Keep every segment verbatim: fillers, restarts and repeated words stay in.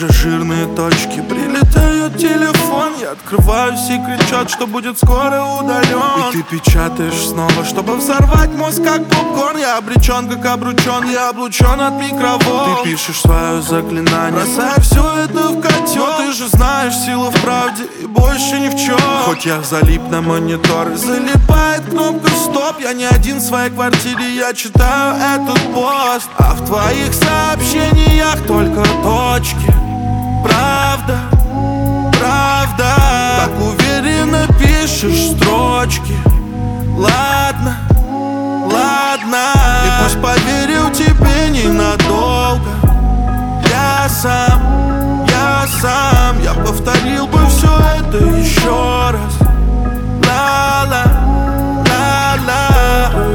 уже жирные точки. Прилетает телефон, я открываюсь и кричат, что будет скоро удален. И ты печатаешь снова, чтобы взорвать мозг как попкорн. Я обречен, как обручен, я облучен от микроволн. Ты пишешь свое заклинание, бросая все это в котел. Ты же знаешь, сила в правде и больше ни в чем. Хоть я залип на монитор и залипает кнопка стоп. Я не один в своей квартире, я читаю этот пост. А в твоих сообщениях только точки. Правда, правда. Так уверенно пишешь строчки. Ладно, ладно. И пусть поверил тебе ненадолго. Я сам, я сам. Я повторил бы все это еще раз. Ла-ла, ла-ла.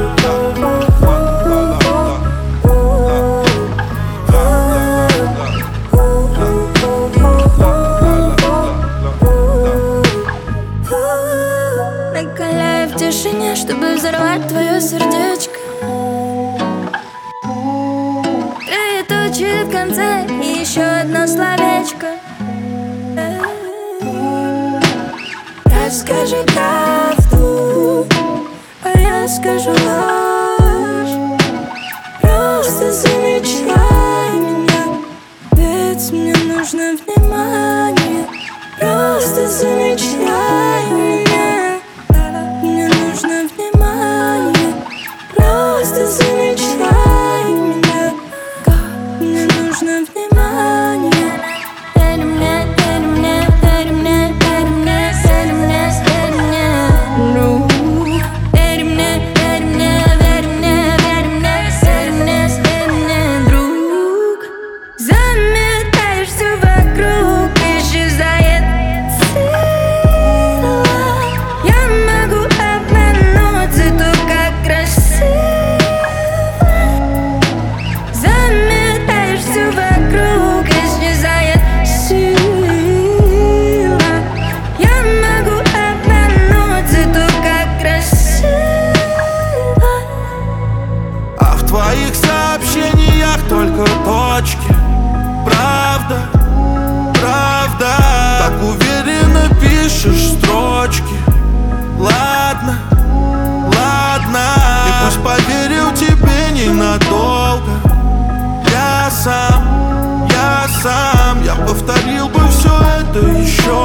Накаляю в тишине, чтобы взорвать твое сердечко. Троеточие в конце и еще одно словечко. Расскажи правду, а я скажу ложь. Просто замечай меня, ведь мне нужно внимание. Просто замечай меня, мне нужно внимание. Просто замечай меня, мне нужно внимание. Верь мне, верь мне, верь мне, верь мне, верь мне, верь мне, друг. Верь мне, верь мне, верь мне, верь мне, верь мне, верь мне, друг. Заметаешь все вокруг, исчезает сила. Я могу обмануть, зато как красиво. Заметаешь все вокруг, исчезает сила. Я могу обмануть, зато как красиво. А в твоих сообщениях только точки. Правда, правда. Так уверенно пишешь строчки. Ладно, ладно. И пусть поверил тебе ненадолго. Я сам, я сам. Я повторил бы все это еще